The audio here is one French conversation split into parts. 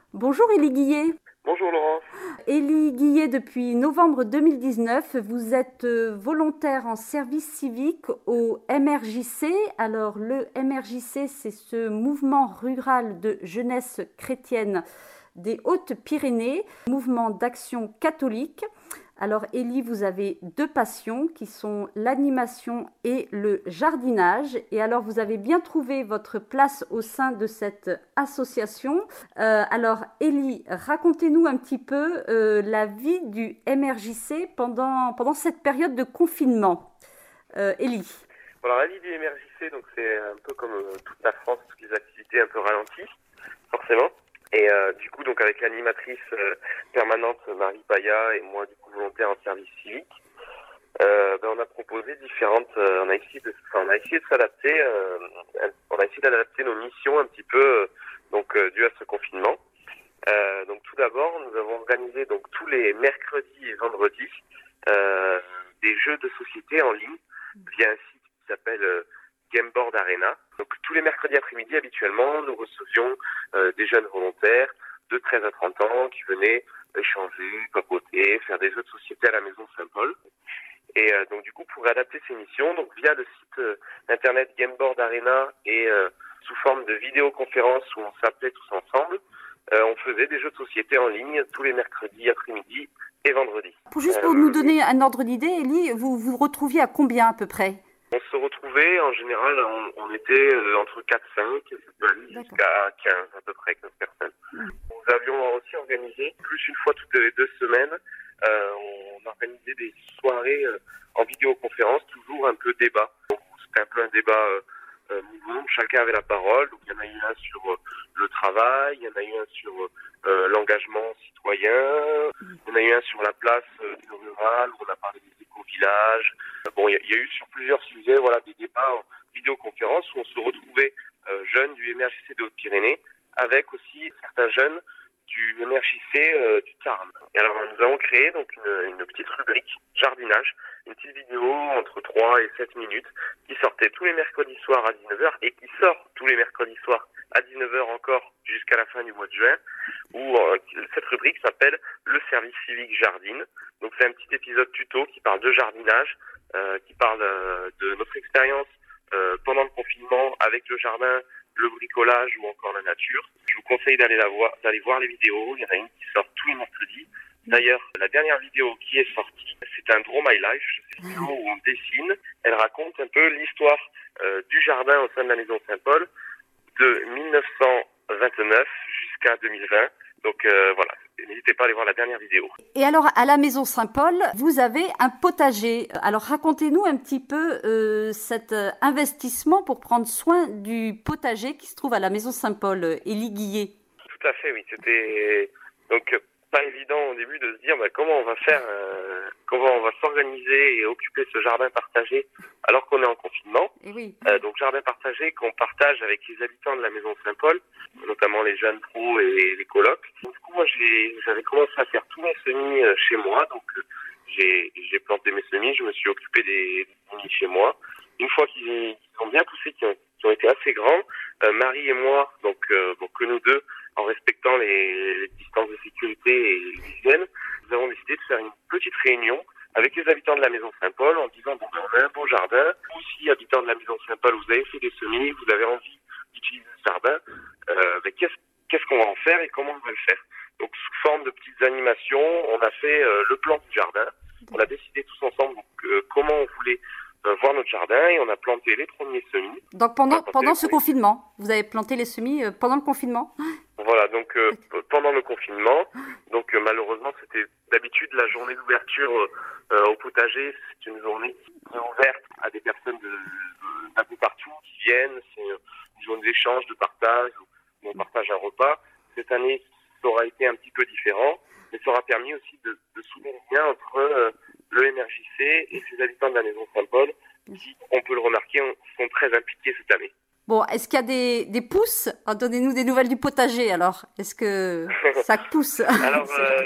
Bonjour Élie Guillet. Bonjour Laurence. Élie Guillet, depuis novembre 2019, vous êtes volontaire en service civique au MRJC. Alors le MRJC, c'est ce mouvement rural de jeunesse chrétienne des Hautes-Pyrénées, mouvement d'action catholique. Alors Élie, vous avez deux passions qui sont l'animation et le jardinage. Et alors vous avez bien trouvé votre place au sein de cette association. Alors Élie, racontez-nous un petit peu la vie du MRJC pendant cette période de confinement. Élie. Alors la vie du MRJC, donc c'est un peu comme toute la France, toutes les activités un peu ralenties, forcément. Et du coup, donc avec l'animatrice permanente Marie Paya et moi, du coup volontaire en service civique, on a proposé différentes. On a essayé de s'adapter. On a essayé d'adapter nos missions un petit peu, dû à ce confinement. Donc tout d'abord, nous avons organisé donc tous les mercredis et vendredis des jeux de société en ligne via un site qui s'appelle Gameboard Arena. Donc tous les mercredis après-midi, habituellement, nous recevions des jeunes volontaires de 13 à 30 ans qui venaient échanger, papoter, faire des jeux de société à la maison Saint-Paul. Et donc du coup, pour adapter ces missions, donc via le site internet Gameboard Arena et sous forme de vidéoconférence où on s'appelait tous ensemble, on faisait des jeux de société en ligne tous les mercredis après-midi et vendredis. Juste pour nous donner un ordre d'idée, Élie, vous vous retrouviez à combien à peu près? On se retrouvait, en général, on était entre 4-5, et ça peut aller jusqu'à 15 à peu près, 15 personnes. Nous avions aussi organisé, plus une fois toutes les 2 semaines, on organisait des soirées en vidéoconférence, toujours un peu débat. Donc, c'était un peu un débat mouvant, chacun avait la parole. Donc il y en a eu un sur le travail, il y en a eu un sur l'engagement citoyen, il y en a eu un sur la place du rural, où on a parlé des éco-villages. Il y a eu sur plusieurs sujets, voilà, des débats en vidéoconférence où on se retrouvait jeunes du MRJC des Hautes-Pyrénées, avec aussi certains jeunes du MRJC du Tarn. Et alors nous avons créé donc une petite rubrique jardinage, une petite vidéo entre 3 et 7 minutes qui sortait tous les mercredis soirs à 19h et qui sort tous les mercredis soirs à 19h encore jusqu'à la fin du mois de juin, où cette rubrique s'appelle le service civique jardine. Donc c'est un petit épisode tuto qui parle de jardinage, qui parle de notre expérience pendant le confinement avec le jardin, le bricolage ou encore la nature. Je vous conseille d'aller voir les vidéos. Il y en a une qui sort tous les mercredis. D'ailleurs, la dernière vidéo qui est sortie, c'est un Draw My Life. C'est une vidéo où on dessine. Elle raconte un peu l'histoire du jardin au sein de la maison Saint-Paul de 1929 jusqu'à 2020. Donc voilà, n'hésitez pas à aller voir la dernière vidéo. Et alors, à la Maison Saint-Paul, vous avez un potager. Alors, racontez-nous un petit peu cet investissement pour prendre soin du potager qui se trouve à la Maison Saint-Paul, Élie Guillet. Tout à fait, oui. C'était donc pas évident au début de se dire comment on va faire, comment on va s'organiser et occuper ce jardin partagé alors qu'on est en confinement. Et oui. Donc jardin partagé qu'on partage avec les habitants de la Maison Saint-Paul, notamment les jeunes pros et les colocs. Donc, du coup, moi, j'avais commencé à faire tous mes semis chez moi. Donc j'ai planté mes semis, je me suis occupé des semis chez moi. Une fois qu'ils ont bien poussé, qui ont été assez grands, Marie et moi, donc que nous deux, en respectant les distances de sécurité et l'hygiène, nous avons décidé de faire une petite réunion avec les habitants de la Maison Saint-Paul en disant on a un beau jardin, vous aussi habitants de la Maison Saint-Paul, vous avez fait des semis, vous avez envie d'utiliser ce jardin, qu'est-ce qu'on va en faire et comment on va le faire. Donc sous forme de petites animations, on a fait le plan du jardin, on a décidé tous ensemble comment on voulait voir notre jardin et on a planté les premiers semis. Donc pendant ce confinement, vous avez planté les semis pendant le confinement? Voilà, donc pendant le confinement, donc malheureusement c'était d'habitude la journée d'ouverture au potager, c'est une journée qui est ouverte à des personnes d'un peu partout qui viennent, c'est une journée d'échange, de partage, où on partage un repas. Cette année, ça aura été un petit peu différent, mais ça aura permis aussi de souder le lien entre le MRJC et ses habitants de la Maison Saint-Paul, qui, on peut le remarquer, sont très impliqués cette année. Bon, est-ce qu'il y a des pousses? Donnez-nous des nouvelles du potager, alors. Est-ce que ça pousse? Alors,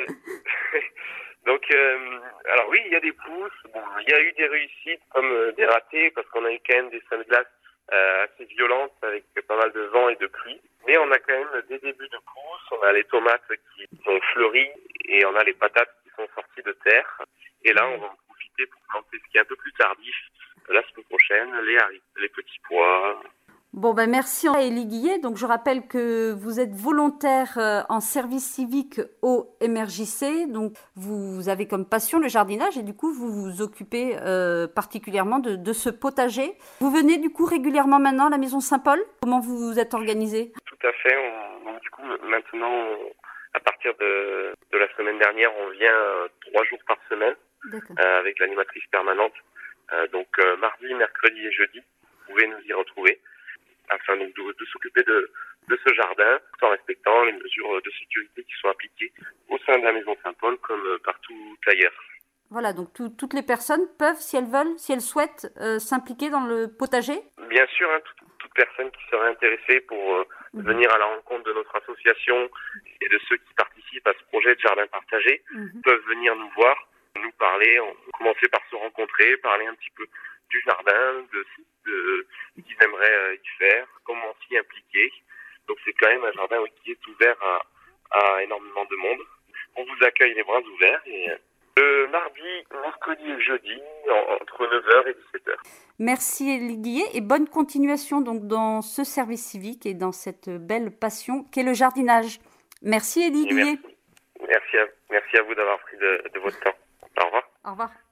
alors oui, il y a des pousses. Bon, il y a eu des réussites comme des ratés, parce qu'on a eu quand même des sunglasses assez violente avec pas mal de vent et de pluie. Mais on a quand même des débuts de pousses, on a les tomates qui ont fleuri et on a les patates qui sont sorties de terre. Et là, on va en profiter pour planter ce qui est un peu plus tardif la semaine prochaine, les petits pois. Bon, ben merci Élie Guillet. Donc, je rappelle que vous êtes volontaire en service civique au MRJC. Donc, vous avez comme passion le jardinage et du coup, vous vous occupez particulièrement de ce potager. Vous venez du coup régulièrement maintenant à la Maison Saint-Paul. Comment vous vous êtes organisé? Tout à fait. Du coup, maintenant, à partir de la semaine dernière, on vient 3 jours par semaine avec l'animatrice permanente. Donc, mardi, mercredi et jeudi, vous pouvez nous y retrouver afin donc de s'occuper de ce jardin tout en respectant les mesures de sécurité qui sont appliquées au sein de la Maison Saint-Paul comme partout ailleurs. Voilà, donc toutes les personnes peuvent, si elles veulent, si elles souhaitent, s'impliquer dans le potager? Bien sûr, toute personne qui serait intéressée pour venir à la rencontre de notre association et de ceux qui participent à ce projet de jardin partagé peuvent venir nous voir, nous parler, commencer par se rencontrer, parler un petit peu du jardin, de ce qu'ils aimeraient y faire, comment s'y impliquer. Donc c'est quand même un jardin qui est ouvert à énormément de monde. On vous accueille les bras ouverts et le mardi, mercredi et jeudi entre 9h et 17h. Merci Élie Guillet et bonne continuation donc dans ce service civique et dans cette belle passion qu'est le jardinage. Merci Élie Guillet. Merci à vous d'avoir pris de votre temps. Au revoir. Au revoir.